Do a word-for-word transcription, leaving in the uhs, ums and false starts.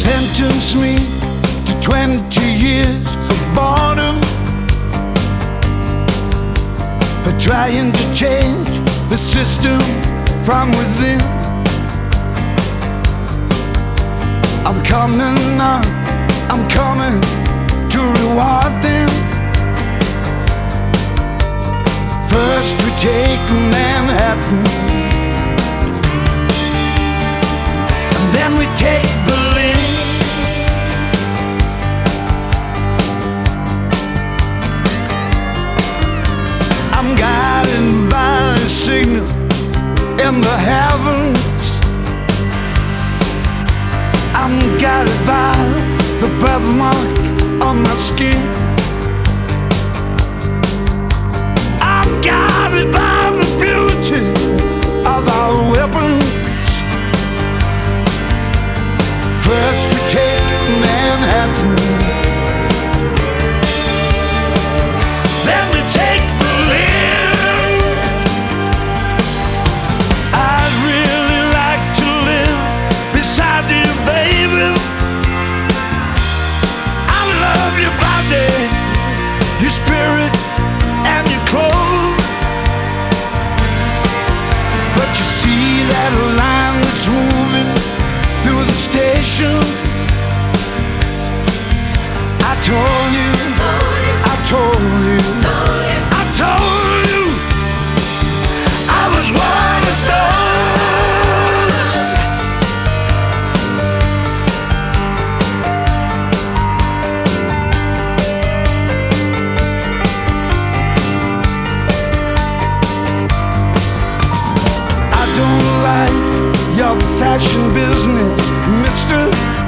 Sentence me to twenty years of boredom for trying to change the system from within. I'm coming on, I'm coming to reward them. First we take Manhattan, and then we take Berlin. I'm guided by a signal in the heavens. I'm guided by the birthmark on my skin. I'm guided by the beauty of our weapons. First we take Manhattan, then we take Berlin. I'd really like to live beside you, baby. I love your body, your spirit, and your clothes. But you see that line that's moving through the station? I told you, I told you, I told you I was one of those. I don't like your fashion business, mister.